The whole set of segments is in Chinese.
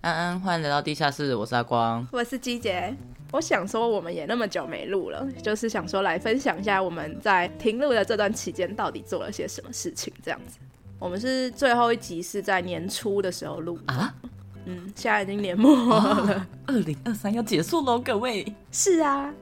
安安，欢迎来到地下室，我是阿光， 我是鸡姐。我想说我们也那么久没录了，就是想说来分享一下我们在停录的这段期间到底做了些什么事情这样子。我们是最后一集是在年初的时候录啊，现在已经年末了 ，2023要结束咯，各位。 是啊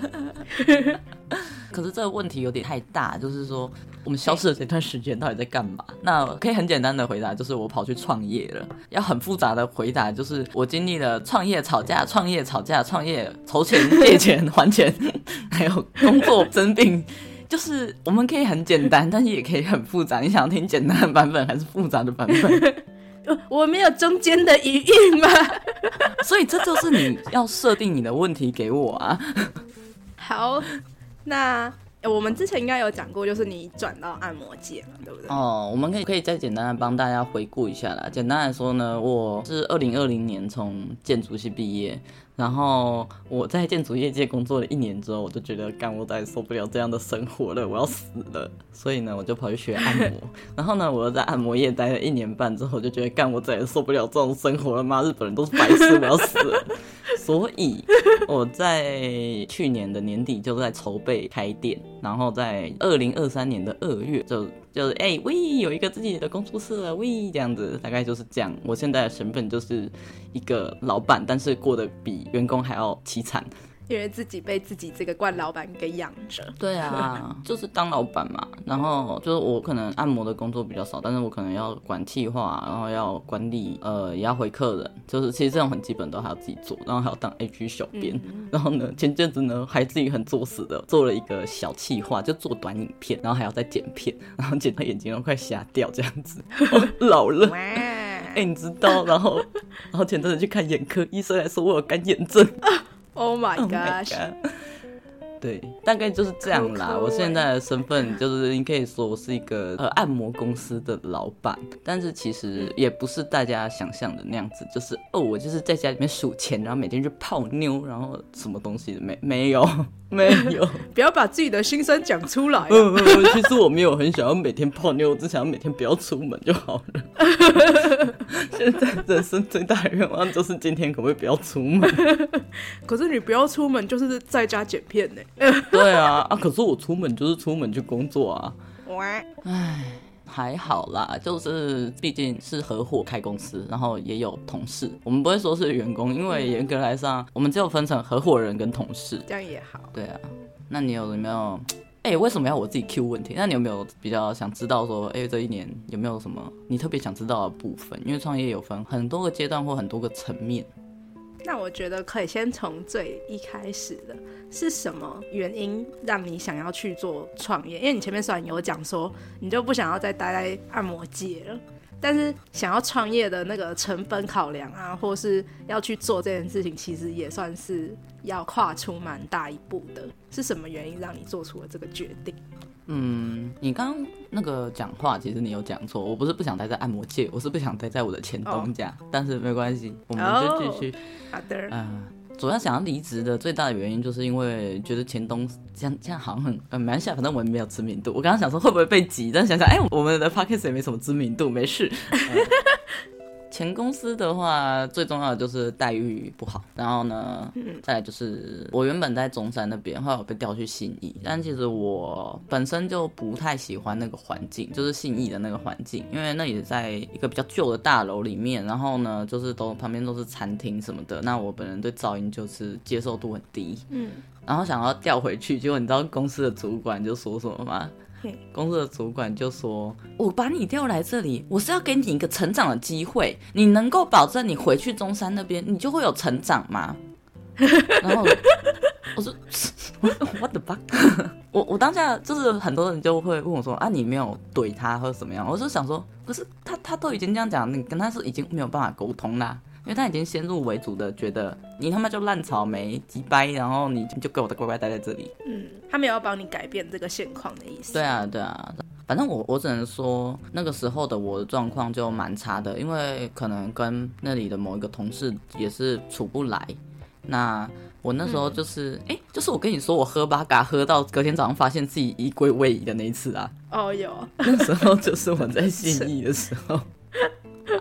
可是这个问题有点太大，就是说我们消失的这段时间到底在干嘛？那可以很简单的回答，就是我跑去创业了。要很复杂的回答，就是我经历了创业吵架、创业吵架、创业筹钱、借钱、还钱，还有工作生病。就是我们可以很简单，但是也可以很复杂。你想听简单的版本还是复杂的版本？ 我没有中间的余韵吗？ 所以这就是你要设定你的问题给我啊。 好，那我们之前应该有讲过，就是你转到按摩界嘛，对不对？ 哦，我们可以再简单的帮大家回顾一下啦。简单来说呢，我是2020年从建筑系毕业，然后我在建筑业界工作了1年之后，我就觉得我再也受不了这样的生活了，我要死了。所以呢，我就跑去学按摩。然后呢，我又在按摩业待了1年半之后，就觉得我再也受不了这种生活了吗？日本人都是白痴，我要死了。所以我在去年的年底就在筹备开店，然后在2023年的2月就是喂，有一个自己的工作室了，喂，这样子，大概就是这样。我现在的身份就是一个老板，但是过得比员工还要凄惨， 因为自己被自己这个惯老板给养着。 对啊，就是当老板嘛。然后就是我可能按摩的工作比较少，但是我可能要管企划，然后要管理，也要回客人，就是其实这种很基本都还要自己做，然后还要当 IG 小编。然后呢，前阵子呢还自己很作死的做了一个小企划，就做短影片，然后还要再剪片，然后剪到眼睛都快瞎掉这样子，老了。你知道，然后前阵子去看眼科，医生还说我有干眼症。 Oh my gosh！ 对，大概就是这样啦。我现在的身份就是你可以说我是一个按摩公司的老板，但是其实也不是大家想象的那样子，就是我就是在家里面数钱，然后每天去泡妞，然后什么东西没有。 不要把自己的心声讲出来。 其实我没有很想要每天泡妞，我只想要每天不要出门就好了。现在人生最大的愿望就是今天可不可以不要出门？ 可是你不要出门就是在家剪片呢。 对啊，可是我出门就是出门去工作啊。唉，还好啦，就是毕竟是合伙开公司，然后也有同事，我们不会说是员工，因为严格来上我们只有分成合伙人跟同事， 这样也好。 对啊，那你有没有为什么要我自己 Q 问题？那你有没有比较想知道说这一年有没有什么你特别想知道的部分？因为创业有分很多个阶段或很多个层面。 那我觉得可以先从最一开始的，是什么原因让你想要去做创业？因为你前面虽然有讲说你就不想要再待在按摩界了，但是想要创业的那个成本考量啊，或是要去做这件事情，其实也算是要跨出蛮大一步的。是什么原因让你做出了这个决定？ 你刚刚那个讲话，其实你有讲错，我不是不想待在按摩界，我是不想待在我的前东家，但是没关系，我们就继续。 好的。 主要想要离职的最大的原因，就是因为觉得前东这样好像很蛮下，反正我们没有知名度。我刚刚想说会不会被挤，但想想我们的 podcast 也没什么知名度，没事。前公司的话，最重要的就是待遇不好，然后呢，再来就是我原本在中山那边，后来我被调去信义，但其实我本身就不太喜欢那个环境，就是信义的那个环境，因为那里在一个比较旧的大楼里面，然后呢，就是旁边都是餐厅什么的，那我本人对噪音就是接受度很低，然后想要调回去，结果你知道公司的主管就说什么吗？公司的主管就说，我把你调来这里，我是要给你一个成长的机会，你能够保证你回去中山那边你就会有成长吗？然后我说what the fuck。 我当下就是很多人就会问我说你没有怼他或者怎么样，我就想说可是他都已经这样讲，你跟他是已经没有办法沟通啦，因为他已经先入为主的觉得你他妈就烂草莓鸡掰，然后你就给我乖乖待在这里。 他没有要帮你改变这个现况的意思。 对啊，反正我只能说那个时候的我的状况就蛮差的，因为可能跟那里的某一个同事也是处不来。那我那时候就是就是我跟你说我喝八嘎喝到隔天早上发现自己衣柜位移的那一次啊。 有。 那时候就是我在信义的时候。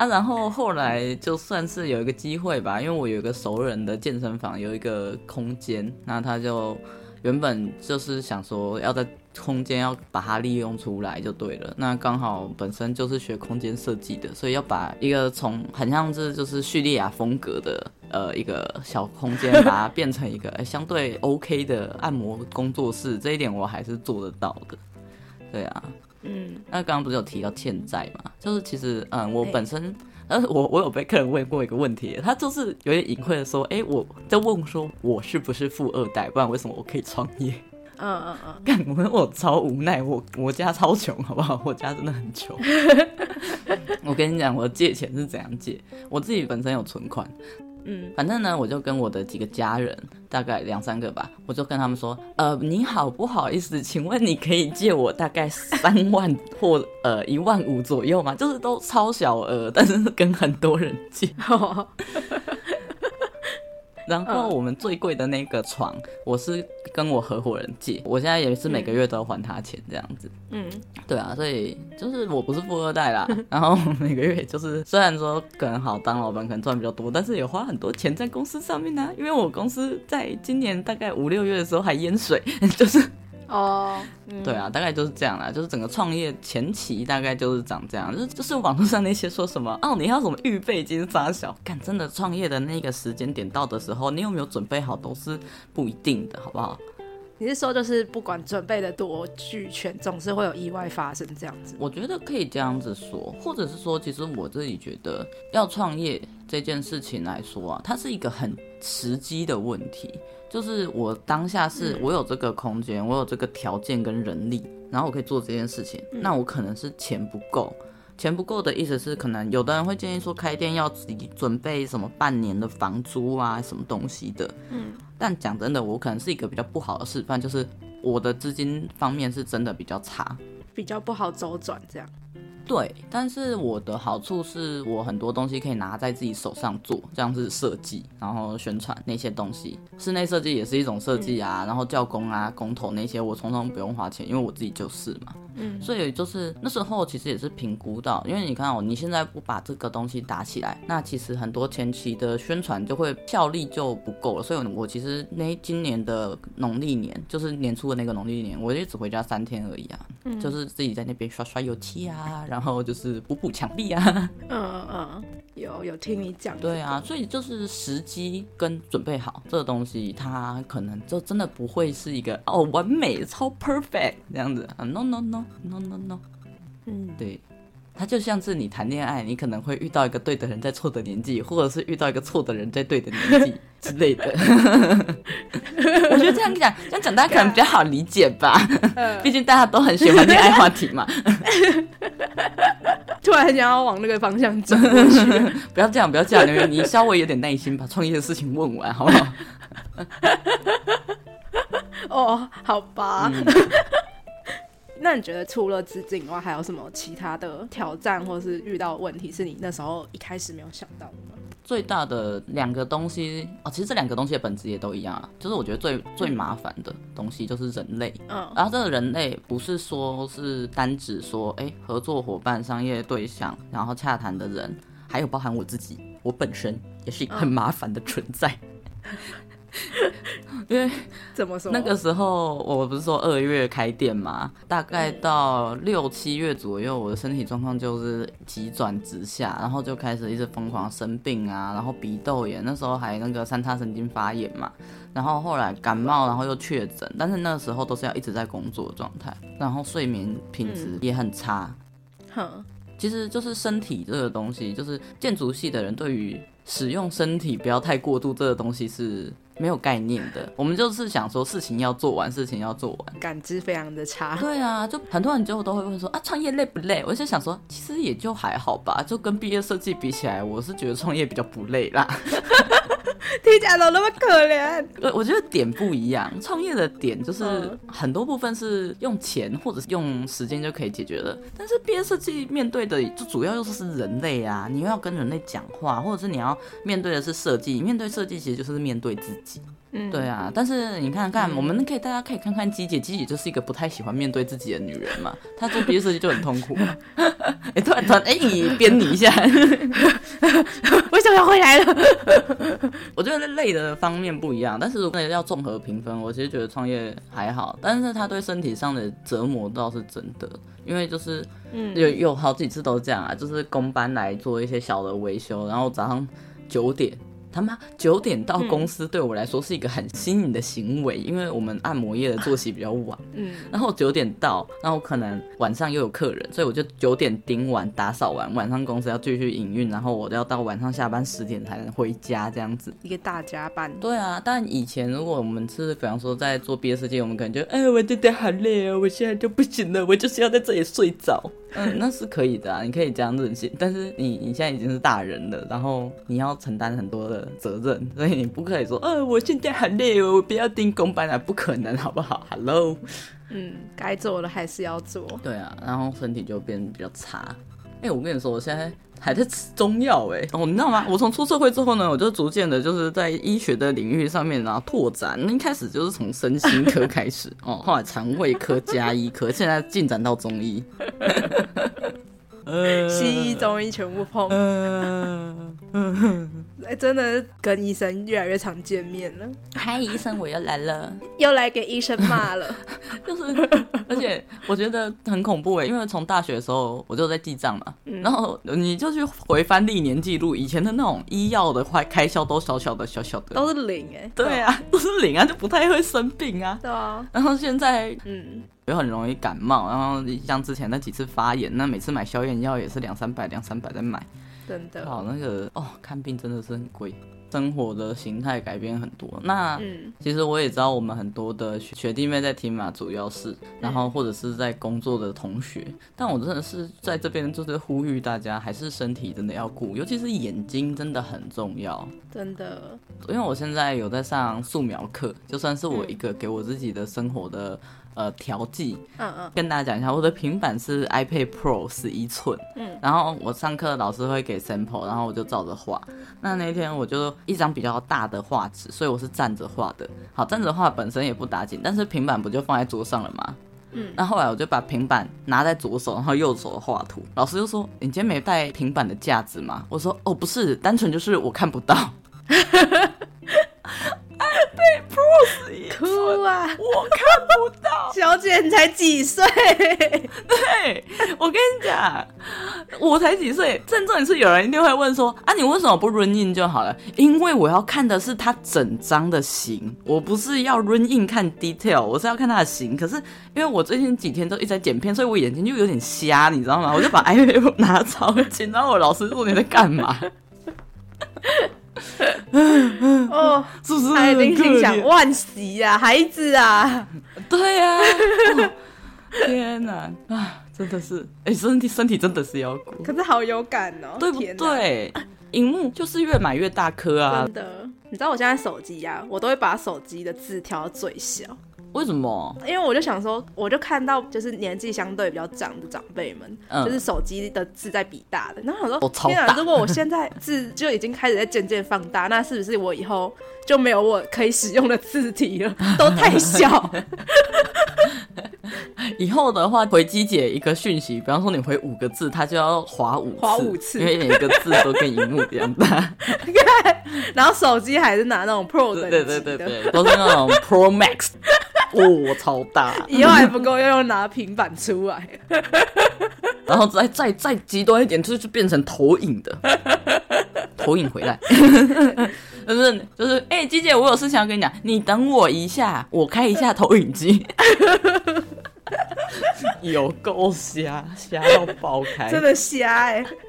啊，然后后来就算是有一个机会吧，因为我有一个熟人的健身房有一个空间，那他就原本就是想说要在空间要把它利用出来就对了。那刚好本身就是学空间设计的，所以要把一个从很像是就是叙利亚风格的一个小空间，把它变成一个相对 OK 的按摩工作室，这一点我还是做得到的。对啊，那刚刚不是有提到欠债嘛？就是其实我本身。我有被客人问过一个问题，他就是有点隐晦的说，我在问说我是不是富二代，不然为什么我可以创业？干我超无奈，我家超穷，好不好？我家真的很穷。我跟你讲，我借钱是怎样借，我自己本身有存款。反正呢，我就跟我的几个家人，大概2-3个吧，我就跟他们说，你好不好意思，请问你可以借我大概3万或15000左右吗？就是都超小额，但是跟很多人借。然后我们最贵的那个床，我是跟我合伙人借，我现在也是每个月都要还他钱这样子。对啊，所以就是我不是富二代啦。然后每个月就是虽然说可能好当老板可能赚比较多，但是也花很多钱在公司上面啊。因为我公司在今年大概5-6月的时候还淹水，就是对啊，大概就是这样啦。就是整个创业前期大概就是长这样，就是网络上那些说什么你要什么预备金啥小，干真的创业的那个时间点到的时候，你有没有准备好都是不一定的，好不好？ 你是说就是不管准备的多俱全，总是会有意外发生这样子？ 我觉得可以这样子说，或者是说，其实我自己觉得要创业这件事情来说啊，它是一个很时机的问题。就是我当下是我有这个空间，我有这个条件跟人力，然后我可以做这件事情，那我可能是钱不够。钱不够的意思是，可能有的人会建议说开店要自己准备什么半年的房租啊，什么东西的。但讲真的，我可能是一个比较不好的示范，就是我的资金方面是真的比较差， 比较不好周转这样。 对，但是我的好处是我很多东西可以拿在自己手上做，像是设计，然后宣传那些东西，室内设计也是一种设计啊，然后教工啊、工头那些我通通不用花钱，因为我自己就是嘛。所以就是那时候其实也是评估到，因为你看你现在不把这个东西打起来，那其实很多前期的宣传就会效力就不够了。所以我其实今年的农历年，就是年初的那个农历年，我就只回家3天而已啊，就是自己在那边刷刷油漆啊，然后就是补墙壁啊。 有听你讲。 对啊，所以就是时机跟准备好这个东西，它可能就真的不会是一个完美超 perfect 这样子啊 ，no no no no no no。对，它就像是你谈恋爱，你可能会遇到一个对的人在错的年纪，或者是遇到一个错的人在对的年纪之类的。我觉得这样讲大家可能比较好理解吧，毕竟大家都很喜欢恋爱话题嘛。 突然很想要往那个方向走过去。 不要这样，你稍微有点耐心把创业的事情问完好不好？ 好吧。那你觉得除了资金以外，还有什么其他的挑战或是遇到的问题是你那时候一开始没有想到的吗？ 最大的2个东西其实这2个东西的本质也都一样啊，就是我觉得最麻烦的东西就是人类。然后这个人类不是说是单指说合作伙伴、商业对象，然后洽谈的人，还有包含我自己，我本身也是一个很麻烦的存在。因为怎么说？ 那个时候我不是说2月开店嘛，大概到6-7月左右，我的身体状况就是急转直下，然后就开始一直疯狂生病啊，然后鼻窦炎，那时候还那个3叉神经发炎嘛，然后后来感冒，然后又确诊，但是那时候都是要一直在工作的状态，然后睡眠品质也很差。其实就是身体这个东西，就是建筑系的人对于使用身体不要太过度这个东西是没有概念的。我们就是想说事情要做完， 感知非常的差。 对啊，就很多人就都会问说创业累不累？我就想说其实也就还好吧，就跟毕业设计比起来，我是觉得创业比较不累啦。 听起来都那么可怜。 我觉得点不一样，创业的点就是很多部分是用钱或者是用时间就可以解决的，但是毕业设计面对的就主要就是人类啊，你又要跟人类讲话，或者是你要面对的是设计，面对设计其实就是面对自己。 对啊，但是你看看，大家可以看看鸡姐就是一个不太喜欢面对自己的女人嘛，她做毕业设计就很痛苦嘛。突然编你一下， 为什么要回来了？ 我觉得累的方面不一样，但是如果要综合评分，我其实觉得创业还好，但是它对身体上的折磨倒是真的，因为就是有好几次都这样啊，就是公班来做一些小的维修，然后早上9点。他妈9点到公司对我来说是一个很新颖的行为，因为我们按摩业的作息比较晚，然后9点到，然后可能晚上又有客人，所以我就9点盯完打扫完，晚上公司要继续营运，然后我要到晚上下班10点才能回家，这样子一个大加班。 对啊，但以前如果我们是比方说在做毕业设计，我们可能就我真的好累哦，我现在就不行了，我就是要在这里睡着。那是可以的啊，你可以这样任性，但是你现在已经是大人了，然后你要承担很多的责任，所以你不可以说我现在很累哦，我不要盯公班了，不可能好不好 ？Hello， 该做的还是要做。 对啊，然后身体就变比较差。我跟你说，我现在还在吃中药你知道吗？我从出社会之后呢，我就逐渐的就是在医学的领域上面然后拓展。一开始就是从身心科开始后来肠胃科、家医科，现在进展到中医。 西医、中医全部碰。真的跟医生越来越常见面了。 嗨，医生，我又来了， 又来给医生骂了。 而且我觉得很恐怖因为从大学的时候我就在记账嘛，然后你就去回翻历年记录，以前的那种医药的开销都小小的， 都是零对啊，都是零啊，就不太会生病啊。 对啊。 然后现在又很容易感冒，然后像之前那几次发炎，那每次买消炎药也是200-300在买。 真的。 好，那个看病真的是很贵，生活的形态改变很多。那其实我也知道我们很多的学弟妹在听嘛，主要是然后或者是在工作的同学，但我真的是在这边就是呼吁大家，还是身体真的要顾，尤其是眼睛真的很重要， 真的。 因为我现在有在上素描课，就算是我一个给我自己的生活的调剂。跟大家讲一下，我的平板是 iPad Pro 11寸，然后我上课老师会给 sample， 然后我就照着画。那天我就一张比较大的画纸，所以我是站着画的。好，站着画本身也不打紧，但是平板不就放在桌上了吗？那后来我就把平板拿在左手，然后右手画图。老师就说：“你今天没带平板的架子吗？”我说：“不是，单纯就是我看不到。”iPad Pro 11寸， 哭啊！ 我看不到。 小姐，你才几岁？ 对，我跟你讲，我才几岁。真正是有人一定会问说你为什么不 run in 就好了？因为我要看的是它整张的形，我不是要 run in 看 detail， 我是要看它的形。可是因为我最近几天都一直在剪片，所以我眼睛就有点瞎，你知道吗？我就把 iPad Pro 拿超近，然后我老师说你在干嘛？是不是他一定心想万喜啊，孩子啊。 对啊。天哪真的是身体真的是要顾， 可是好有感对不对？萤幕就是越买越大颗啊， 真的。你知道我现在手机我都会把手机的字调到最小。 为什么？ 因为我就想说，我就看到就是年纪相对比较长的长辈们，就是手机的字在比大的，然后我说天啊，如果我现在字就已经开始在渐渐放大，那是不是我以后就没有我可以使用的字体了？都太小。 以后的话，回机姐一个讯息，比方说你回5个字，它就要划5次，因为每个字都跟萤幕一样大。 然后手机还是拿那种 Pro 等级的， 对，都是那种 Pro Max。超大， 以后还不够，要拿平板出来。 然后再极端一点，就变成投影的，投影回来。就是机姐，我有事情要跟你讲，你等我一下，我开一下投影机。有够瞎到爆开， 真的瞎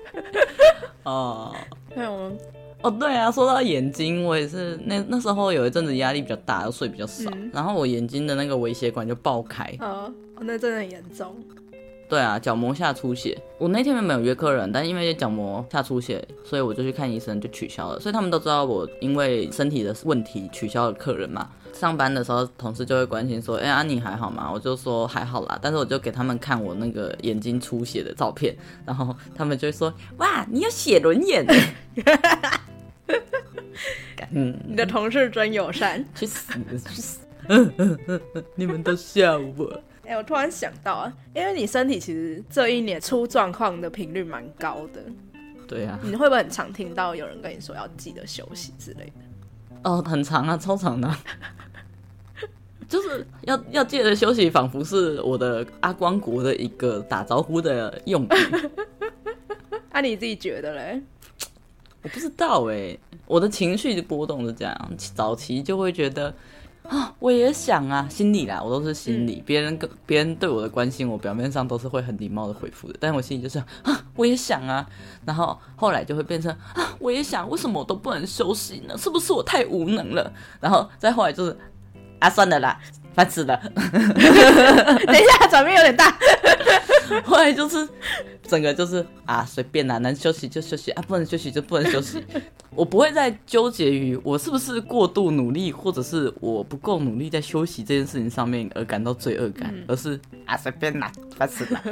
对啊，说到眼睛，我也是那时候有一阵子压力比较大，又睡比较少，然后我眼睛的那个微血管就爆开。 那真的很严重。 对啊，角膜下出血。我那天没有约客人，但因为角膜下出血，所以我就去看医生，就取消了。所以他们都知道我因为身体的问题取消了客人嘛。上班的时候，同事就会关心说：“你还好吗？”我就说还好啦，但是我就给他们看我那个眼睛出血的照片，然后他们就会说：“哇，你有血轮眼耶！” 你的同事真友善， 去死去死！你们都笑我。 我突然想到啊，因为你身体其实这一年出状况的频率蛮高的。 对啊， 你会不会很常听到有人跟你说要记得休息之类的？ 哦，很长啊，超长的啊。就是要记得休息，仿佛是我的阿光国的一个打招呼的用语。 你自己觉得嘞？ 我不知道我的情绪波动是这样，早期就会觉得我也想啊，心里啦，我都是心里，别人对我的关心，我表面上都是会很礼貌的回复的，但是我心里就是我也想啊，然后后来就会变成我也想，为什么我都不能休息呢？是不是我太无能了？然后再后来就是算了啦，烦死了。 等一下，转变有点大。 后来就是整个就是随便啦，能休息就休息不能休息就不能休息。我不会再纠结于我是不是过度努力，或者是我不够努力在休息这件事情上面而感到罪恶感，而是随便啦，烦死了。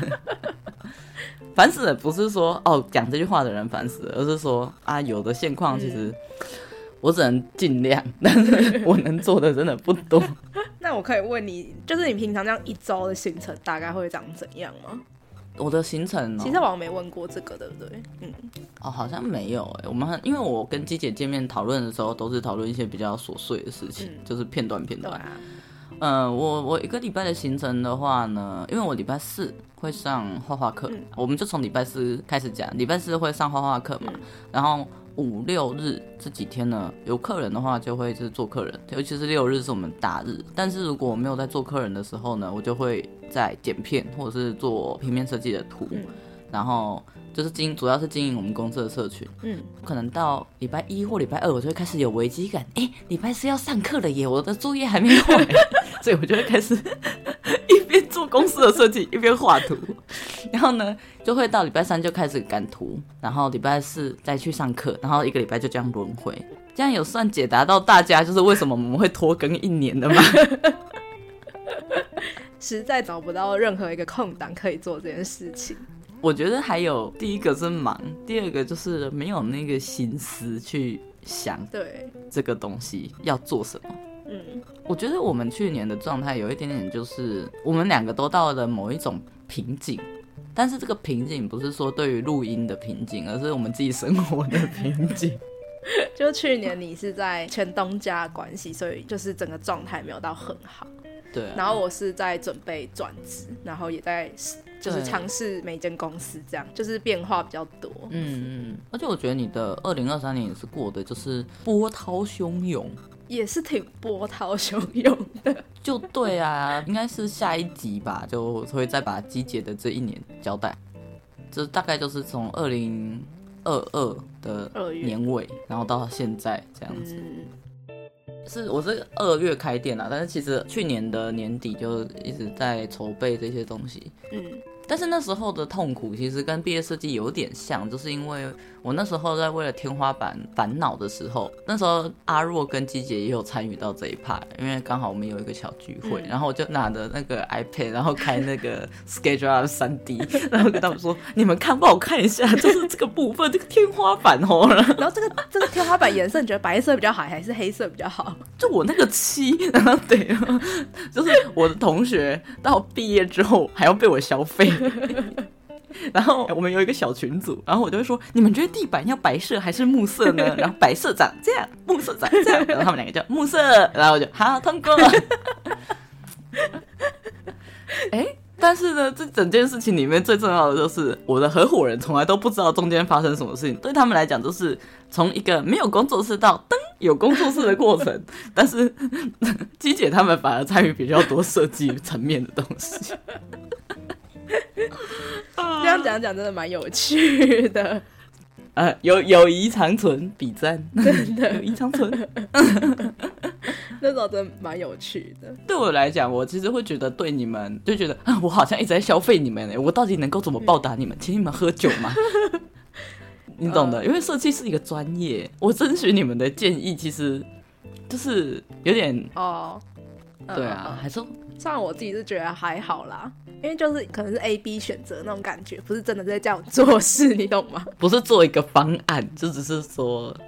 烦死了不是说讲这句话的人烦死了，而是说有的现况其实我只能尽量，但是我能做的真的不多。 那我可以问你，就是你平常这样一周的行程大概会长怎样吗？ 我的行程其实我好像没问过这个，对不对？ 好像没有因为我跟鸡姐见面讨论的时候，都是讨论一些比较琐碎的事情，就是片段。对啊。我一个礼拜的行程的话呢，因为我礼拜四会上画画课，我们就从礼拜四开始讲。礼拜四会上画画课嘛，然后5、6日这几天呢，有客人的话就会是做客人，尤其是6日是我们大日。但是如果我没有在做客人的时候呢，我就会在剪片或者是做平面设计的图，然后就是主要是经营我们公司的社群。可能到礼拜1或礼拜2，我就会开始有危机感，礼拜4要上课了耶，我的作业还没完，所以我就会开始一边做公司的设计一边画图，然后呢就会到礼拜3就开始赶图，然后礼拜4再去上课，然后一个礼拜就这样轮回。这样有算解答到大家就是为什么我们会拖更1年的吗？ 实在找不到任何一个空档可以做这件事情。 我觉得还有第一个是忙，第二个就是没有那个心思去想这个东西要做什么。我觉得我们去年的状态有一点点就是我们2个都到了某一种瓶颈，但是这个瓶颈不是说对于录音的瓶颈，而是我们自己生活的瓶颈。 就去年你是在前东家的关系，所以就是整个状态没有到很好。 对然后我是在准备转职，然后也在就是尝试每间公司，这样就是变化比较多。 而且我觉得你的2023年也是过得就是波涛汹涌， 也是挺波涛汹涌的。 就对啊，应该是下一集吧，就会再把鸡姐的这一年交代。这大概就是从2022的年尾，然后到现在这样子。我是2月开店啦，但是其实去年的年底就一直在筹备这些东西。但是那时候的痛苦其实跟毕业设计有点像，就是因为我那时候在为了天花板烦恼的时候，那时候阿若跟鸡姐也有参与到这一 part， 因为刚好我们有一个小聚会，然后我就拿着那个 iPad， 然后开那个 SketchUp 3D， 然后跟他们说：“你们看，帮我看一下，就是这个部分，这个天花板哦。” 然后这个天花板颜色，你觉得白色比较好，还是黑色比较好？ 就我那个漆，然后对，就是我的同学到毕业之后还要被我消费。然后我们有一个小群组，然后我就会说：“你们觉得地板要白色还是木色呢？”然后白色长这样，木色长这样，然后他们2个叫木色，然后我就好通过。但是呢，这整件事情里面最重要的就是我的合伙人从来都不知道中间发生什么事情，对他们来讲就是从一个没有工作室到噔有工作室的过程，但是鸡姐他们反而参与比较多设计层面的东西。 这样讲真的蛮有趣的。 友谊长存，比赞， 真的友谊长存。 那种真的蛮有趣的。 对我来讲，我其实会觉得对你们就觉得我好像一直在消费你们，我到底能够怎么报答你们？请你们喝酒吗？你懂的，因为设计是一个专业，我征询你们的建议，其实就是有点对啊，还是虽然我自己是觉得还好啦，因为就是可能是 A、B 选择那种感觉，不是真的在叫我做事，你懂吗？ 不是做一个方案，就只是说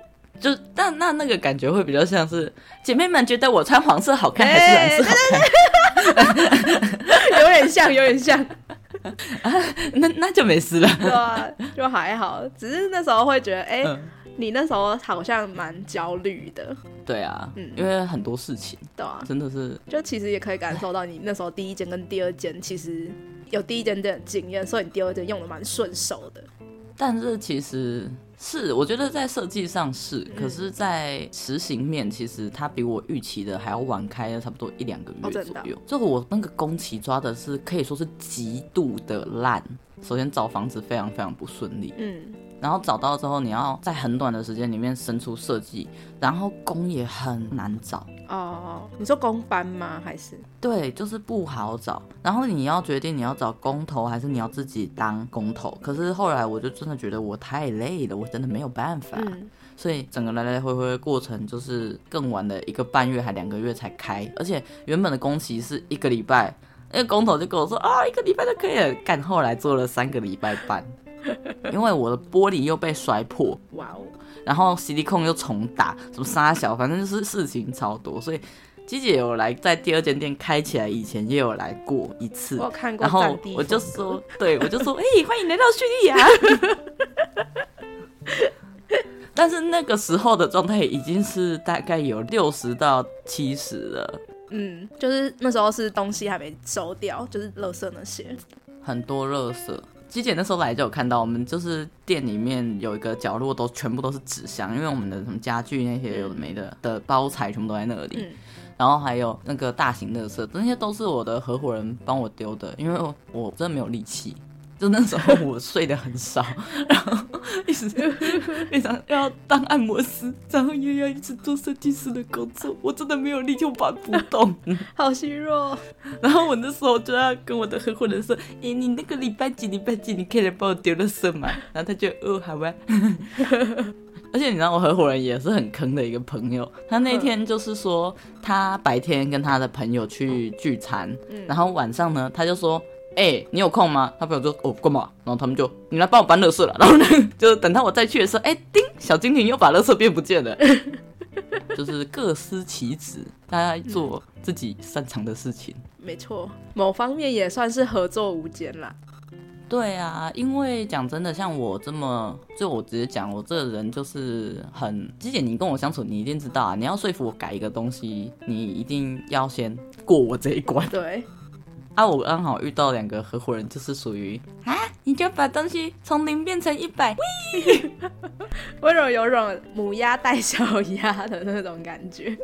就那个感觉会比较像是姐妹们觉得我穿黄色好看还是蓝色好看， 有点像，有点像。 啊，那就没事了。 对啊，就还好，只是那时候会觉得，你那时候好像蛮焦虑的。 对啊，因为很多事情， 对啊， 真的是， 就其实也可以感受到你那时候第一间跟第二间其实有第一间的经验，所以你第二间用的蛮顺手的。 但是其实是我觉得在设计上是，可是在实行面其实它比我预期的还要晚开了差不多1-2个月左右。就我那个工期抓的是可以说是极度的烂。首先找房子非常非常不顺利，然后找到之后你要在很短的时间里面生出设计，然后工也很难找。 哦，你说工班吗？还是？ 对，就是不好找。然后你要决定你要找工头还是你要自己当工头。可是后来我就真的觉得我太累了，我真的没有办法。所以整个来来回回的过程就是更晚的1个半月还2个月才开，而且原本的工期是1个礼拜，那个工头就跟我说啊，1个礼拜就可以了，干后来做了3个礼拜半，因为我的玻璃又被摔破， 哇哦， 然后 CD 控又重打，什么沙小，反正就是事情超多，所以鸡姐有来在第2间店开起来以前也有来过一次， 我有看过， 然后我就说，对，我就说，欢迎来到叙利亚。但是那个时候的状态已经是大概有60到70了。 就是那时候是东西还没收掉，就是垃圾那些， 很多垃圾。鸡姐那时候来就有看到，我们就是店里面有一个角落都全部都是纸箱，因为我们的什么家具那些有的没的包材全部都在那里。然后还有那个大型垃圾，那些都是我的合伙人帮我丢的，因为我真的没有力气。就那时候我睡得很少，然后一直要当按摩师，然后又要一直做设计师的工作，我真的没有力气，我搬不动， 好虚弱。 然后我那时候就要跟我的合伙人说，你那个礼拜几你可以来帮我丢垃圾吗？然后他就好吧。而且你知道我合伙人也是很坑的一个朋友，他那天就是说他白天跟他的朋友去聚餐，然后晚上呢他就说你有空吗？他朋友说干嘛？然后他们就你来帮我搬垃圾了。然后呢就等到我再去的时候，叮，小精灵又把垃圾变不见了。就是各司其职，大家做自己擅长的事情。 没错，某方面也算是合作无间啦。 对啊，因为讲真的，像我就我直接讲，我这个人就是鸡姐你跟我相处，你一定知道啊，你要说服我改一个东西，你一定要先过我这一关。 对。 我刚好遇到2个合伙人，就是属于你就把东西从0变成100， 温柔有种母鸭带小鸭的那种感觉。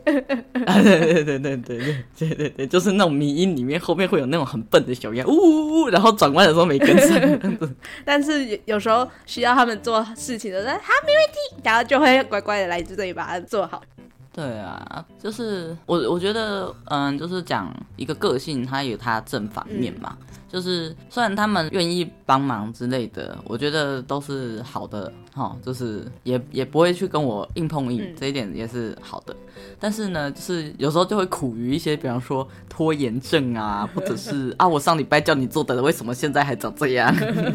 对，就是那种迷因里面后面会有那种很笨的小鸭，呜，然后转弯的时候没跟上。 但是有时候需要他们做事情的时候，好，没问题，然后就会乖乖的来这里把它做好。 对啊，就是我觉得，就是讲一个个性，它有它正反面嘛。就是虽然他们愿意帮忙之类的，我觉得都是好的，就是也不会去跟我硬碰硬，这一点也是好的。但是呢，就是有时候就会苦于一些，比方说拖延症啊，或者是我上礼拜叫你做的，为什么现在还长这样？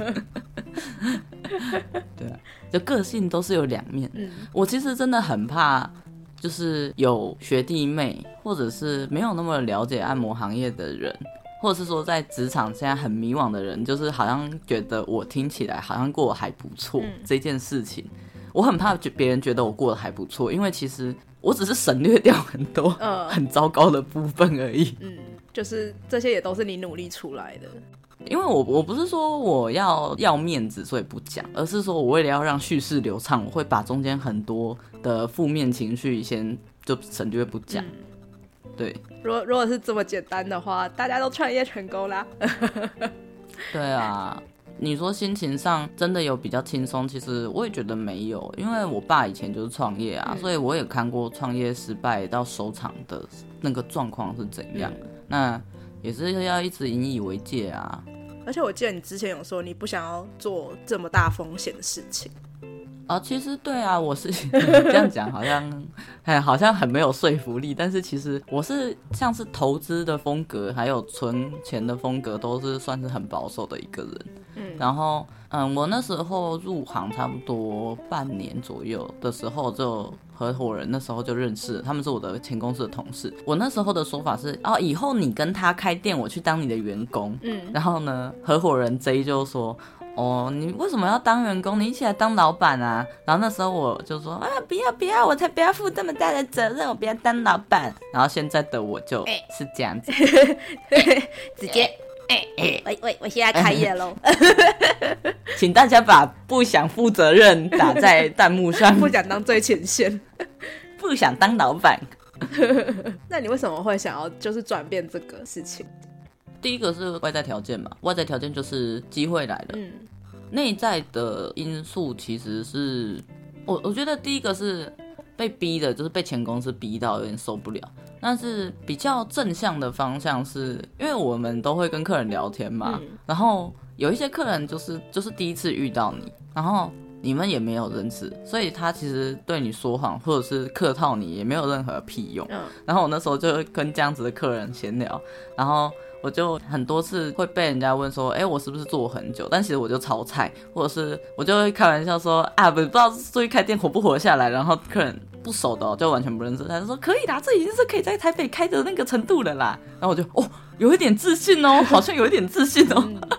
对啊，就个性都是有2面。我其实真的很怕。就是有学弟妹，或者是没有那么了解按摩行业的人，或者是说在职场现在很迷惘的人，就是好像觉得我听起来好像过得还不错，这件事情，我很怕别人觉得我过得还不错，因为其实我只是省略掉很多很糟糕的部分而已。 就是这些也都是你努力出来的。 因为我不是说我要面子所以不讲，而是说我为了要让叙事流畅，我会把中间很多的负面情绪先就省略不讲。对， 如果是这么简单的话，大家都创业成功啦。 对啊，你说心情上真的有比较轻松，其实我也觉得没有，因为我爸以前就是创业啊，所以我也看过创业失败到收场的那个状况是怎样。那也是要一直引以为戒啊。 而且我记得你之前有说你不想要做这么大风险的事情。 其实对啊，我是这样讲好像很没有说服力，但是其实我是像是投资的风格还有存钱的风格都是算是很保守的一个人。然后我那时候入行差不多半年左右的时候，就合伙人那时候就认识了，他们是我的前公司的同事。我那时候的说法是以后你跟他开店，我去当你的员工。然后呢，合伙人 J 就说你为什么要当员工？你一起来当老板啊！然后那时候我就说不要，我才不要负这么大的责任，我不要当老板。然后现在的我就是这样子， 直接我现在开业咯。 请大家把不想负责任打在弹幕上。 不想当最前线， 不想当老板。 那你为什么会想要就是转变这个事情？ 第一个是外在条件嘛，外在条件就是机会来了。内在的因素其实是我觉得第一个是被逼的，就是被前公司逼到有点受不了。但是比较正向的方向是，因为我们都会跟客人聊天嘛，然后有一些客人就是第一次遇到你，然后你们也没有认识，所以他其实对你说谎或者是客套你也没有任何屁用。然后我那时候就跟这样子的客人闲聊，然后我就很多次会被人家问说我是不是做很久，但其实我就超菜，或者是我就会开玩笑说不知道出去开店活不活下来，然后客人不熟的就完全不认识，他就说可以啦，这已经是可以在台北开的那个程度了啦。然后我就有一点自信好像有一点自信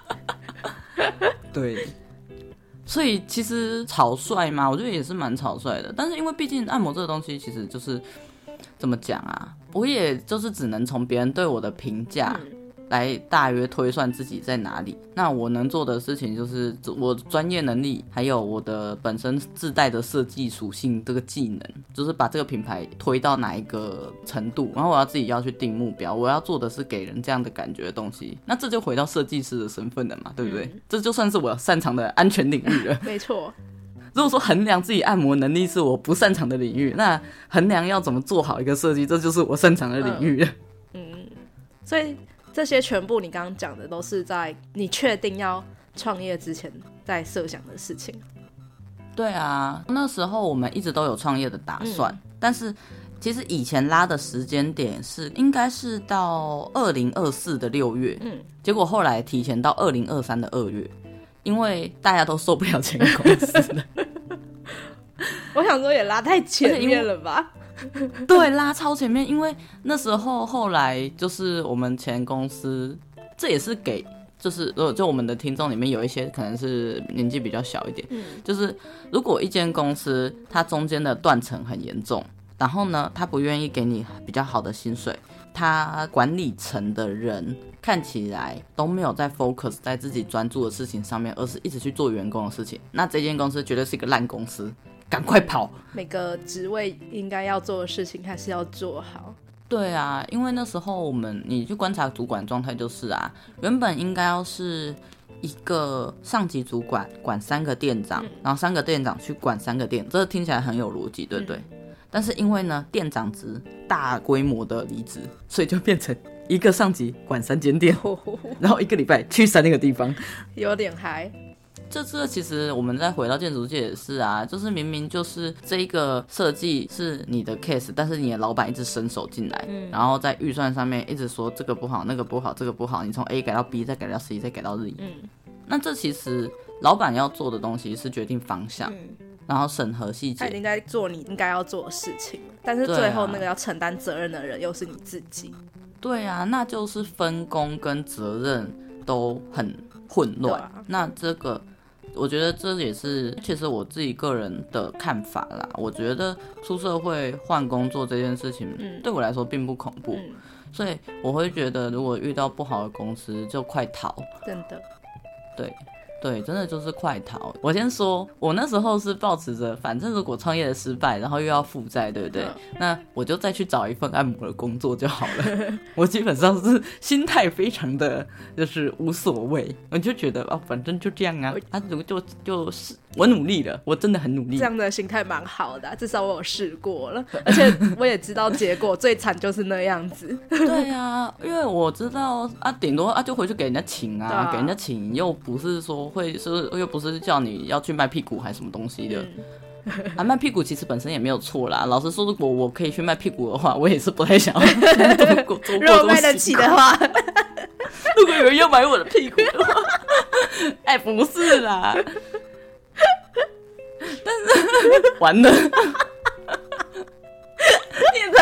对，所以其实草率嘛，我觉得也是蛮草率的。但是因为毕竟按摩这个东西其实就是怎么讲啊，我也就是只能从别人对我的评价来大约推算自己在哪里。那我能做的事情就是我专业能力还有我的本身自带的设计属性这个技能，就是把这个品牌推到哪一个程度，然后我要自己要去定目标，我要做的是给人这样的感觉的东西。那这就回到设计师的身份了嘛，对不对？这就算是我擅长的安全领域了。 没错。 如果说衡量自己按摩能力是我不擅长的领域，那衡量要怎么做好一个设计，这就是我擅长的领域了。 所以这些全部你刚刚讲的都是在你确定要创业之前在设想的事情。 对啊，那时候我们一直都有创业的打算，但是其实以前拉的时间点是应该是到2024的6月，结果后来提前到2023的2月，因为大家都受不了前公司了。 我想说也拉太前面了吧。 对，拉超前面，因为那时候后来就是我们前公司，这也是给就是就我们的听众里面有一些可能是年纪比较小一点，就是如果一间公司它中间的断层很严重，然后呢他不愿意给你比较好的薪水，他管理层的人看起来都没有在 focus 在自己专注的事情上面，而是一直去做员工的事情，那这间公司绝对是一个烂公司，赶快跑！ 每个职位应该要做的事情还是要做好。 对啊，因为那时候你去观察主管状态就是原本应该要是一个上级主管管3个店长，然后3个店长去管3个店，这听起来很有逻辑，对不对？但是因为呢店长职大规模的离职，所以就变成一个上级管3间店，然后1个礼拜去3个地方， 有点嗨。 这其实我们再回到建筑界也是就是明明就是这一个设计是你的 case， 但是你的老板一直伸手进来，然后在预算上面一直说这个不好那个不好这个不好，你从 A 改到 B 再改到 C 再改到 Z，那这其实老板要做的东西是决定方向，然后审核细节， 他已经在做你应该要做的事情，但是最后那个要承担责任的人又是你自己。 对啊，那就是分工跟责任都很混乱，那这个我觉得这也是其实我自己个人的看法啦。我觉得出社会换工作这件事情对我来说并不恐怖，所以我会觉得如果遇到不好的公司就快逃， 真的。 对，真的就是快逃。我先说，我那时候是抱持着反正如果创业的失败然后又要负债，对不对？那我就再去找一份按摩的工作就好了。我基本上是心态非常的就是无所谓，我就觉得反正就这样就是我努力了，我真的很努力。 这样的心态蛮好的至少我有试过了，而且我也知道结果最惨就是那样子。 对啊，因为我知道顶多就回去给人家请给人家请又不是说又不是叫你要去卖屁股还是什么东西的。卖屁股其实本身也没有错啦，老实说如果我可以去卖屁股的话，我也是不太想要做过如果卖得起的话如果有人要买我的屁股的话不是啦但是完了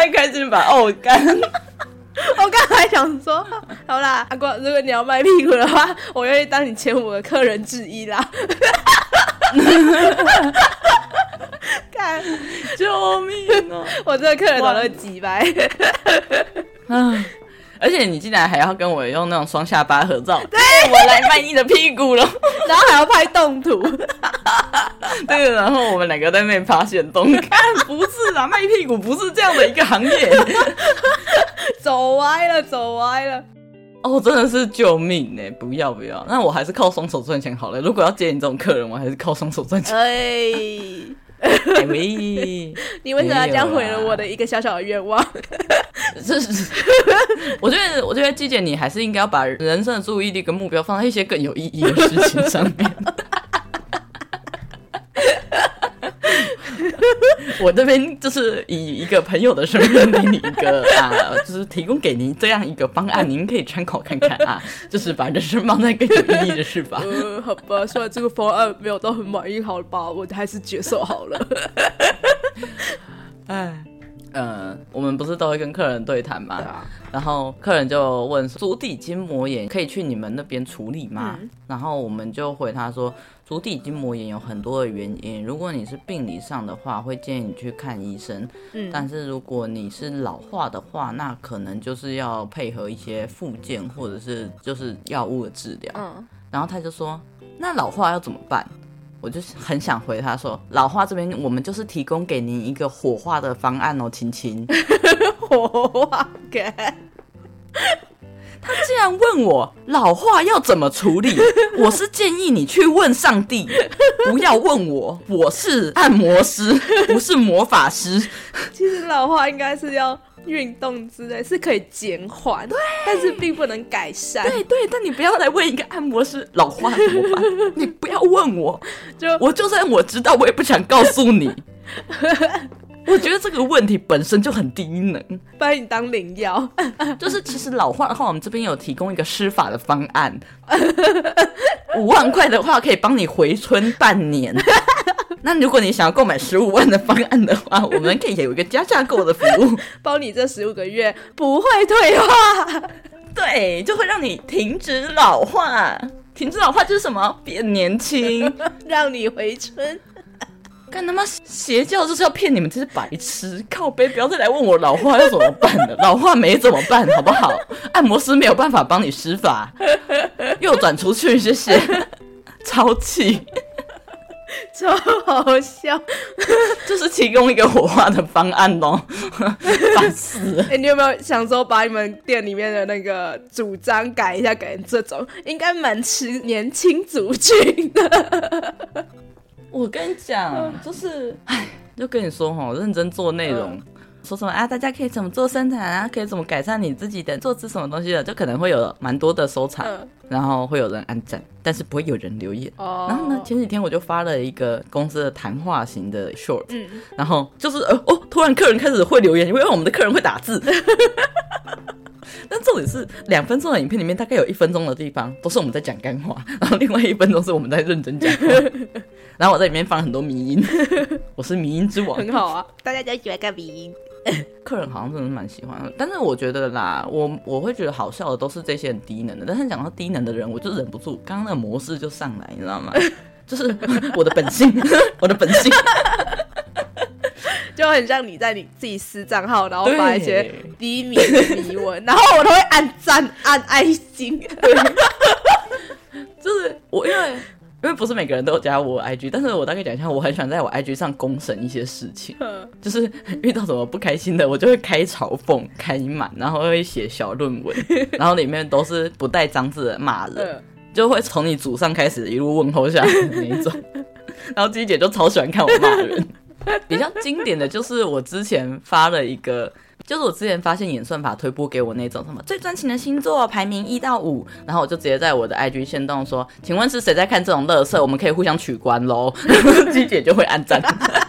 太开心吧？哦，干！ 我刚才想说，好啦，阿光，如果你要卖屁股的话，我愿意当你前5个客人之一啦。看， 救命啊！ 我这个客人长得几白。 而且你竟然还要跟我用那种双下巴合照，对，我来卖你的屁股了， 然后还要拍动图。 对，然后我们2个在那边发现动，看不是啊，卖屁股不是这样的一个行业， 走歪了，走歪了。 哦，真的是救命欸！不要，那我还是靠双手赚钱好了。如果要接你这种客人，我还是靠双手赚钱。 你为什么要这样毁了我的一个小小的愿望？ 我觉得季姐你还是应该要把人生的注意力跟目标放在一些更有意义的事情上面。我这边就是以一个朋友的身份给你一个就是提供给您这样一个方案，您可以参考看看啊，就是把人生放在更有意义的事吧。 好吧，虽然这个方案没有到很满意，好吧，我还是接受好了。 我们不是都会跟客人对谈吗？ 对啊。 然后客人就问说，足底筋膜炎可以去你们那边处理吗？然后我们就回他说，足底筋膜炎有很多的原因，如果你是病理上的话，会建议你去看医生。但是如果你是老化的话，那可能就是要配合一些复健或者是就是药物的治疗。然后他就说，那老化要怎么办？我就很想回他说，老化这边我们就是提供给您一个火化的方案哦，亲亲。 火化感。 他竟然问我老化要怎么处理，我是建议你去问上帝，不要问我，我是按摩师，不是魔法师。 其实老化应该是要运动之类，是可以减缓，但是并不能改善。 对，但你不要来问一个按摩师老化怎么办，你不要问我，就算我知道，我也不想告诉你。我觉得这个问题本身就很低能， 把你当灵药。 就是其实老化的话，我们这边有提供一个施法的方案，5万块的话可以帮你回春半年。那如果你想要购买15万的方案的话，我们可以有一个加价购的服务， 包你这15个月不会退化。 对，就会让你停止老化。停止老化就是什么？变年轻， 让你回春。 干他妈邪教就是要骗你们这些白痴，靠北，不要再来问我老化要怎么办了，老化没怎么办好不好？按摩师没有办法帮你施法，右转出去，谢谢。超气， 超好笑， 就是提供一个火化的方案哦，烦死了。 你有没有想说把你们店里面的那个主张改一下，改成这种，应该蛮吃年轻族群的。 我跟你讲，就是就跟你说认真做内容，说什么大家可以怎么做生产啊，可以怎么改善你自己的做吃什么东西的，就可能会有蛮多的收藏，然后会有人按赞，但是不会有人留言。然后呢，前几天我就发了一个公司的谈话型的 short，然后就是突然客人开始会留言，因为我们的客人会打字。但重点是2分钟的影片里面大概有1分钟的地方都是我们在讲干话，然后另外1分钟是我们在认真讲话。然后我在里面放很多迷音，我是迷音之王。 很好啊，大家都喜欢看迷音。 客人好像真的是蛮喜欢的，但是我觉得啦，我会觉得好笑的都是这些很低能的，但是讲到低能的人，我就忍不住，刚刚那个模式就上来，你知道吗？就是我的本性，我的本性。 就很像你在你自己私账号，然后发一些低迷的迷文，然后我都会按赞按爱心。 就是我因为不是每个人都有加我 IG， 但是我大概讲一下，我很喜欢在我 IG 上公审一些事情，就是遇到什么不开心的，我就会开嘲讽开满，然后会写小论文，然后里面都是不带脏字的骂人，就会从你祖上开始一路问候下来的那一种。然后鸡姐就超喜欢看我骂人。比较经典的就是我之前发了一个，就是我之前发现演算法推播给我那种什么最专情的星座排名1到5，然后我就直接在我的 IG 限动说，请问是谁在看这种垃圾，我们可以互相取关咯。鸡姐就会按赞。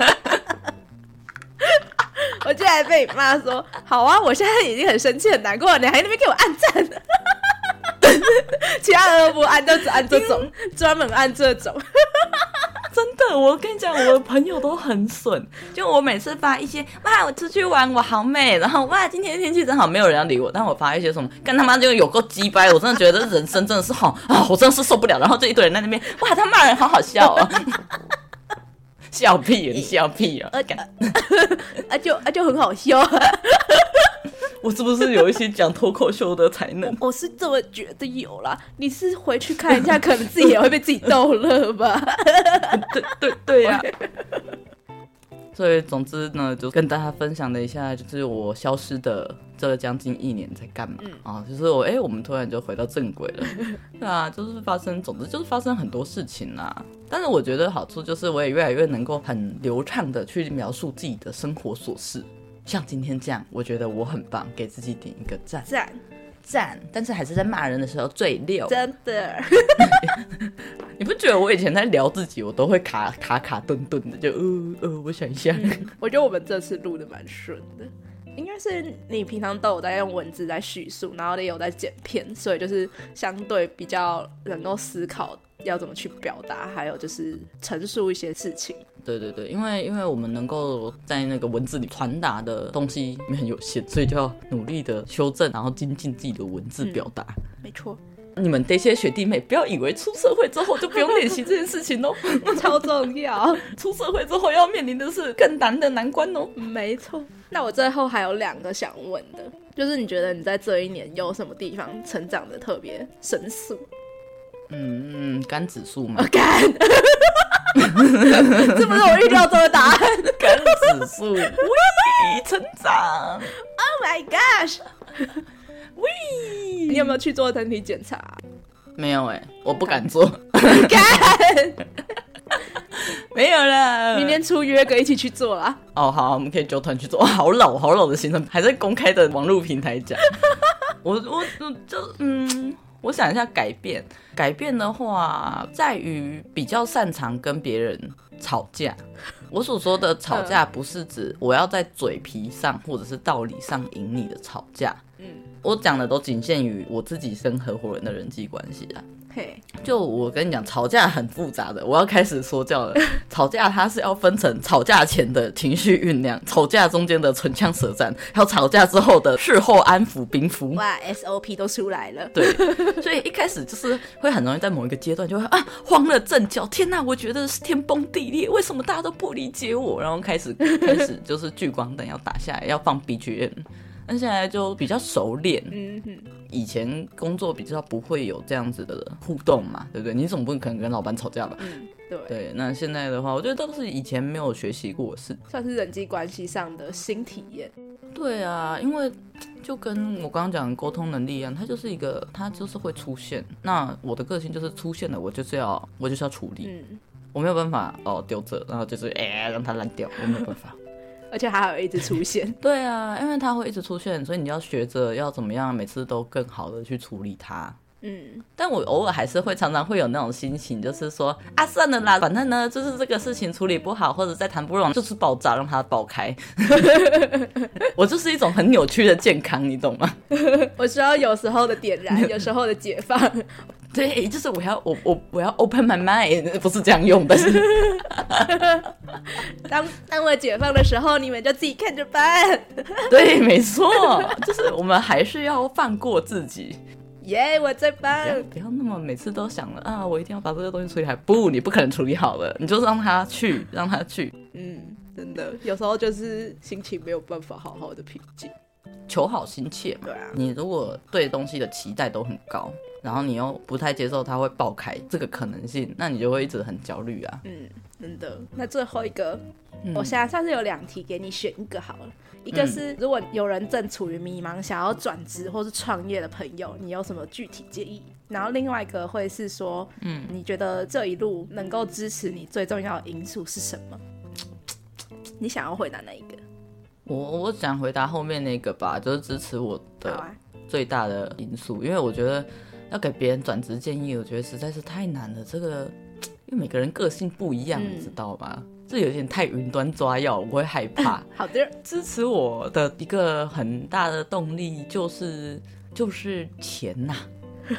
我竟然被你骂说，好啊，我现在已经很生气很难过了，你还在那边给我按赞。其他人都不按，就只按这种，专门按这种。 真的，我跟你讲，我的朋友都很损。就我每次发一些哇，我出去玩，我好美，然后哇，今天天气真好，没有人要理我。但我发一些什么，干他妈就有够鸡掰，我真的觉得人生真的是好啊，我真的是受不了。然后就一堆人在那边，哇，他骂人好好笑哦。笑屁，你笑屁啊！ 就很好笑。 我是不是有一些讲脱口秀的才能？ 我是这么觉得有啦，你是回去看一下，可能自己也会被自己逗乐吧。 对呀、所以总之呢，就跟大家分享了一下，就是我消失的这将近1年在干嘛、就是我们突然就回到正轨了。对啊，就是总之就是发生很多事情啦。但是我觉得好处就是我也越来越能够很流畅的去描述自己的生活琐事。像今天这样，我觉得我很棒，给自己点一个赞。赞，但是还是在骂人的时候最溜，真的。你不觉得我以前在聊自己，我都会卡顿的，就我想一下。 我觉得我们这次录的蛮顺的，应该是你平常都有在用文字在叙述，然后你有在剪片，所以就是相对比较能够思考要怎么去表达，还有就是陈述一些事情。 对，因为我们能够在那个文字里传达的东西很有限，所以就要努力的修正，然后精进自己的文字表达。 没错。 你们这些学弟妹不要以为出社会之后就不用练习这件事情哦， 超重要。 出社会之后要面临的是更难的难关哦。 没错。那我最后还有2个想问的，就是你觉得你在这1年有什么地方成长的特别神速？ 肝指数嘛。 肝。这不是我预料中的答案。 肝指数，成长。 Oh my gosh！ 你有没有去做身体检查？ 没有我不敢做。 干。 没有啦， 明天出约个一起去做啦。 好，我们可以揪团去做。好老的行程，还在公开的网络平台讲。我想一下改变的话，在于比较擅长跟别人吵架。我所说的吵架，不是指我要在嘴皮上或者是道理上赢你的吵架。我讲的都仅限于我自己跟合伙人的人际关系啦。就我跟你讲，吵架很复杂的，我要开始说教了。吵架它是要分成吵架前的情绪酝酿，吵架中间的唇枪舌战，还有吵架之后的事后安抚冰敷。 哇 ，SOP 都出来了。 对，所以一开始就是会很容易在某一个阶段就会慌了阵脚，天哪，我觉得是天崩地裂，为什么大家都不理解我？然后开始就是聚光灯要打下来，要放 BGM。但现在就比较熟练。以前工作比较不会有这样子的互动嘛，对不对？你总不可能跟老板吵架吧？对。那现在的话，我觉得都是以前没有学习过的事， 算是人际关系上的新体验。 对啊，因为就跟我刚刚讲的沟通能力一样，它就是会出现。那我的个性就是出现了，我就是要处理。我没有办法丢着，然后就是让它烂掉，我没有办法。 而且还会一直出现。 对啊，因为它会一直出现，所以你要学着要怎么样每次都更好的去处理它。但我偶尔还是常常会有那种心情，就是说算了啦，反正呢就是这个事情处理不好或者再谈不拢，就是爆炸让它爆开。我就是一种很扭曲的健康，你懂吗？ 我需要有时候的点燃，有时候的解放。 对，就是我要 open my mind， 不是这样用的。 当我解放的时候，你们就自己看着办。 对，没错，就是我们还是要放过自己。 我最棒！ 不要那么每次都想了我一定要把这个东西处理好。不，你不可能处理好了，你就让他去。 真的，有时候就是心情没有办法好好的平静。 求好心切嘛。 对啊， 你如果对东西的期待都很高，然后你又不太接受它会爆开这个可能性，那你就会一直很焦虑啊。 真的。那最后一个，我现在算是有2题给你选一个好了。一个是如果有人正处于迷茫想要转职或是创业的朋友，你有什么具体建议？然后另外一个会是说你觉得这一路能够支持你最重要的因素是什么？你想要回答哪一个？ 我想回答后面那个吧，就是支持我的最大的因素。因为我觉得要给别人转职建议，我觉得实在是太难了。这个因为每个人个性不一样，你知道吗？这有点太云端抓药，我会害怕。 好的， 支持我的一个很大的动力就是钱呐。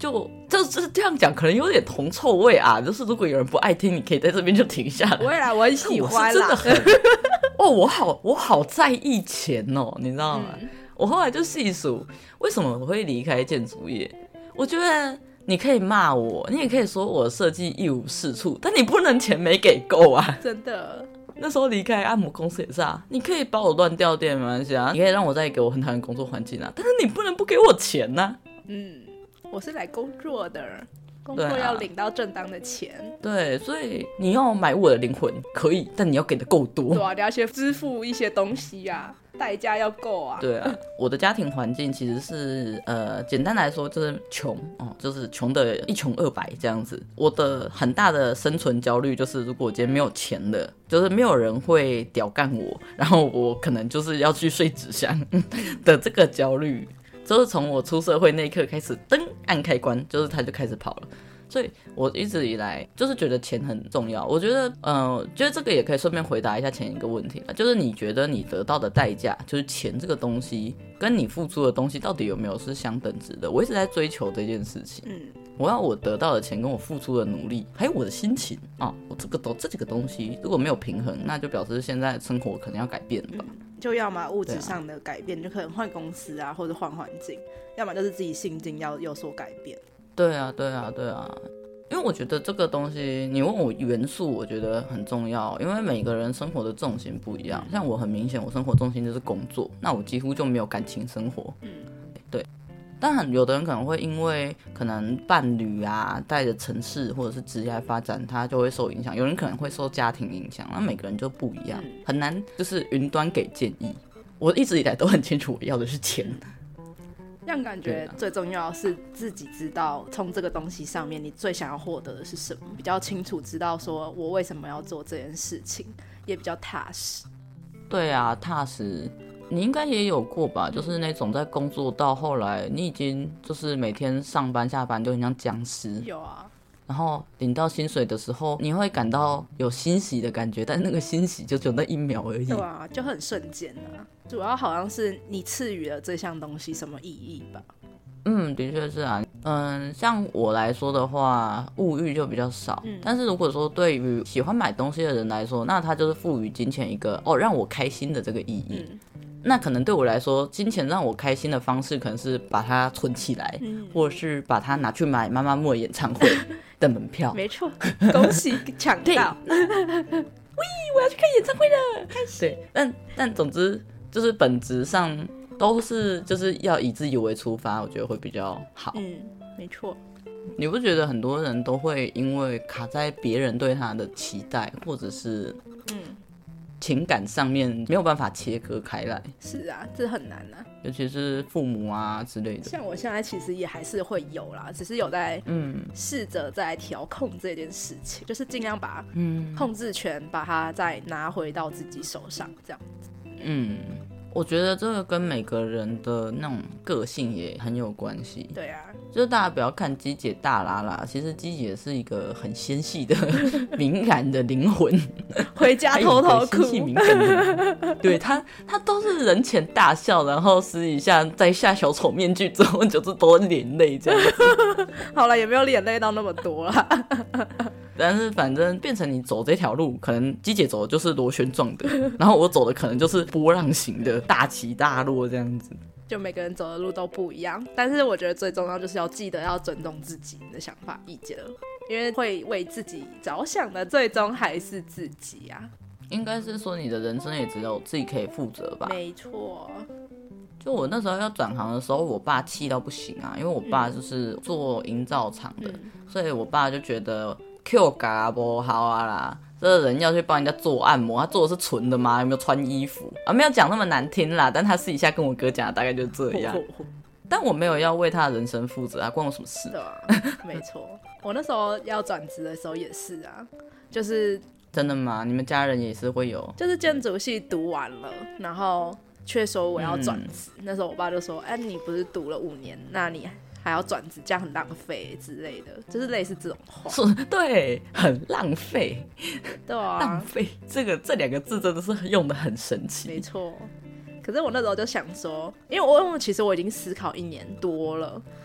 就是这样讲可能有点铜臭味啊，就是如果有人不爱听，你可以在这边就停下来。 不会啦，我很喜欢啦。 我是真的很我好在意钱哦，你知道吗？我后来就细数为什么我会离开建筑业。我觉得你可以骂我，你也可以说我设计一无是处，但你不能钱没给够啊！ 真的。 那时候离开按摩公司也是啊，你可以把我乱掉店没关系啊，你可以让我再给我很讨厌工作环境啊，但是你不能不给我钱啊。 我是来工作的，工作要领到正当的钱。 对，所以你要买我的灵魂可以，但你要给的够多。 对啊，你要先支付一些东西啊，代价要够啊。 对啊，我的家庭环境其实是简单来说就是穷哦，就是穷的一穷二白这样子。我的很大的生存焦虑就是，如果我今天没有钱了，就是没有人会屌干我，然后我可能就是要去睡纸箱的这个焦虑，就是从我出社会那一刻开始，噔按开关，就是它就开始跑了。所以我一直以来就是觉得钱很重要。我觉得这个也可以顺便回答一下前一个问题了，就是你觉得你得到的代价，就是钱这个东西跟你付出的东西到底有没有是相等值的？我一直在追求这件事情。我要我得到的钱跟我付出的努力还有我的心情啊，我这几个东西如果没有平衡，那就表示现在生活可能要改变了吧。 就要么物质上的改变，就可能换公司啊，或者换环境，要么就是自己心境要有所改变。对啊， 因为我觉得这个东西，你问我元素，我觉得很重要，因为每个人生活的重心不一样。像我很明显，我生活重心就是工作，那我几乎就没有感情生活。对。但有的人可能会因为可能伴侣啊带着城市或者是职业发展，他就会受影响。有人可能会受家庭影响，那每个人就不一样，很难就是云端给建议。我一直以来都很清楚，我要的是钱。 这样感觉最重要的是自己知道从这个东西上面你最想要获得的是什么，比较清楚知道说我为什么要做这件事情，也比较踏实。 对啊，踏实。你应该也有过吧，就是那种在工作到后来你已经就是每天上班下班就很像僵尸。 有啊。 然后领到薪水的时候你会感到有欣喜的感觉，但那个欣喜就只有那1秒而已。 对啊，就很瞬间啊。主要好像是你赐予了这项东西什么意义吧。 的确是啊。像我来说的话，物欲就比较少。但是如果说对于喜欢买东西的人来说，那他就是赋予金钱一个让我开心的这个意义。那可能对我来说，金钱让我开心的方式可能是把它存起来，或者是把它拿去买妈妈木的演唱会的门票。 没错，恭喜抢到！喂， 我要去看演唱会了，开心。对，但总之就是本质上都是就是要以自己为出发，我觉得会比较好。 没错。 你不觉得很多人都会因为卡在别人对他的期待，或者是情感上面没有办法切割开来？ 是啊，这很难啊， 尤其是父母啊之类的。 像我现在其实也还是会有啦，只是有在试着在调控这件事情，就是尽量把控制权把它再拿回到自己手上这样子。我觉得这个跟每个人的那种个性也很有关系。 对啊， 就是大家不要看鸡姐大啦啦，其实鸡姐是一个很纤细的敏感的灵魂， 回家偷偷哭。 纤细敏感的对，他都是人前大笑，然后私底下在下小丑面具之后就是都连累这样子。 好了，也没有连累到那么多啦。 但是反正变成你走这条路，可能鸡姐走的就是螺旋状的，然后我走的可能就是波浪形的，大起大落这样子。 就每个人走的路都不一样，但是我觉得最重要就是要记得要尊重自己的想法意见，因为会为自己着想的最终还是自己啊。 应该是说你的人生也只有自己可以负责吧。 没错。 就我那时候要转行的时候，我爸气到不行啊，因为我爸就是做营造厂的，所以我爸就觉得 Q 嘎不好啊啦，这个人要去帮人家做按摩，他做的是纯的吗？有没有穿衣服啊？没有讲那么难听啦，但他私底下跟我哥讲的大概就是这样。但我没有要为他的人生负责啊，关我什么事？ 对啊，没错。我那时候要转职的时候也是啊，就是真的吗？你们家人也是会有？ 就是建筑系读完了，然后却说我要转职，那时候我爸就说：“哎，你不是读了5年，那你还要转职，这样很浪费之类的，就是类似这种话。” 对，很浪费。 对啊， 浪费这2个字真的是用的很神奇。 没错。可是我那时候就想说，因为其实我已经思考1年多了，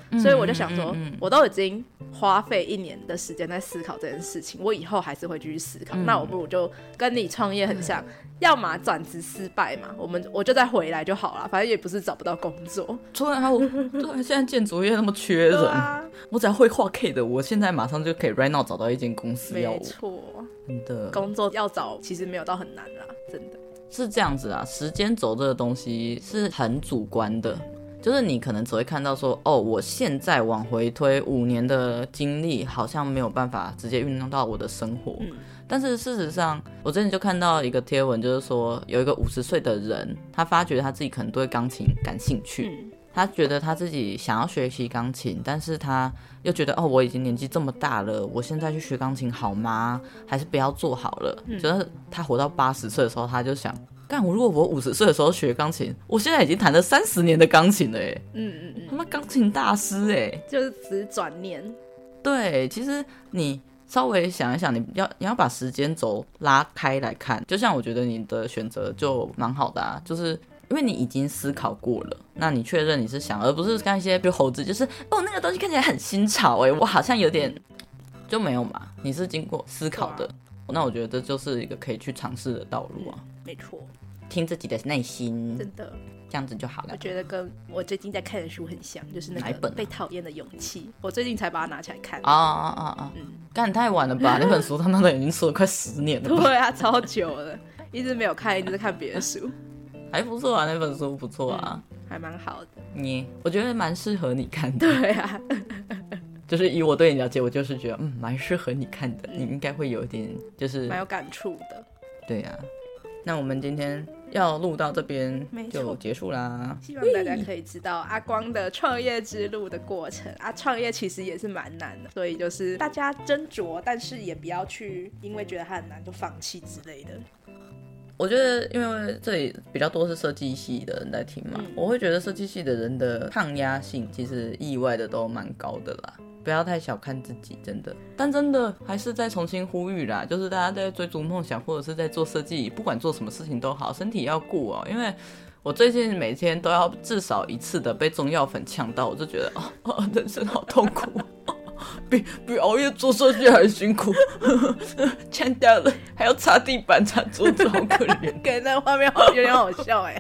所以我就想说，我都已经花费1年的时间在思考这件事情，我以后还是会继续思考，那我不如就跟你创业很像，要么转职失败嘛，我就再回来就好了，反正也不是找不到工作。 突然现在建筑业那么缺人，我只要会画 K 的，我现在马上就可以 right now 找到一间公司要我。 没错， 真的工作要找其实没有到很难啦，真的是这样子啊。时间轴这个东西是很主观的，就是你可能只会看到说，哦，我现在往回推5年的经历，好像没有办法直接运用到我的生活。但是事实上，我之前就看到一个贴文，就是说有一个50岁的人，他发觉他自己可能对钢琴感兴趣，他觉得他自己想要学习钢琴，但是他又觉得哦，我已经年纪这么大了，我现在去学钢琴好吗？还是不要做好了。就是他活到80岁的时候，他就想，干，如果我50岁的时候学钢琴，我现在已经弹了30年的钢琴了耶。他妈钢琴大师耶， 就是只是转念。 对，其实你稍微想一想，你要把时间轴拉开来看，就像我觉得你的选择就蛮好的啊，就是因为你已经思考过了，那你确认你是想，而不是干一些比如猴子，就是哦那个东西看起来很新潮我好像有点就没有嘛，你是经过思考的，那我觉得这就是一个可以去尝试的道路啊。 没错， 听自己的内心， 真的这样子就好了。 我觉得跟我最近在看的书很像，就是那个哪一本被讨厌的勇气，我最近才把它拿起来看。 干太晚了吧？那本书它那都已经出了快10年了吧？ 对啊，超久了，一直没有看，一直在看别的书。 还不错啊，那本书不错啊， 还蛮好的。 我觉得蛮适合你看的。 对啊， 就是以我对你了解，我就是觉得蛮适合你看的，你应该会有一点就是蛮有感触的。 对啊，那我们今天要录到这边就结束啦。 希望大家可以知道阿光的创业之路的过程啊，创业其实也是蛮难的，所以就是大家斟酌，但是也不要去因为觉得它很难就放弃之类的。 我觉得因为这里比较多是设计系的人在听嘛，我会觉得设计系的人的抗压性其实意外的都蛮高的啦，不要太小看自己，真的。但真的还是再重新呼吁啦，就是大家在追逐梦想或者是在做设计，不管做什么事情都好，身体要顾哦。因为我最近每天都要至少1次的被中药粉呛到，我就觉得人生好痛苦比熬夜做设计还辛苦呛掉了还要擦地板擦桌子，好可怜给那画面有点好笑哎。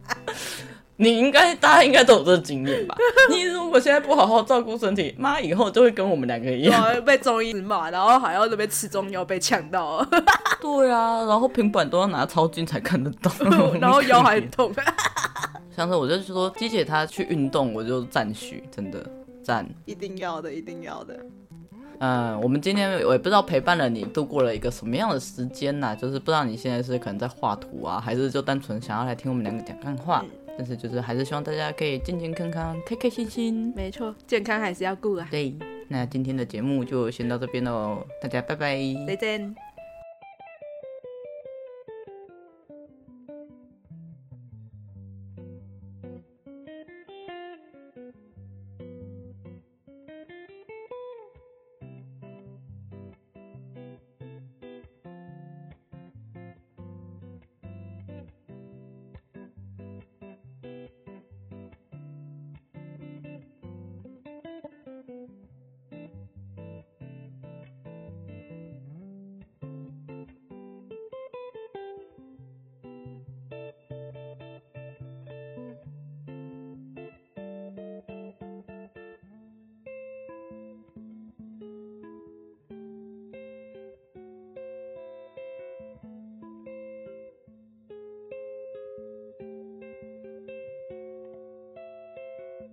大家应该都有这个经验吧？你如果现在不好好照顾身体，妈以后就会跟我们2个一样， 被中医骂，然后还要那边吃中药被呛到了。 对啊，然后平板都要拿超近才看得到然后腰还痛。 像是我就是说鸡姐她去运动，我就赞许，真的赞， 一定要的，一定要的。 我们今天我也不知道陪伴了你度过了一个什么样的时间啦，就是不知道你现在是可能在画图啊，还是就单纯想要来听我们2个讲干话，但是就是还是希望大家可以健健康康开开心心。 没错，健康还是要顾啊。 对，那今天的节目就先到这边咯，大家拜拜， 再见。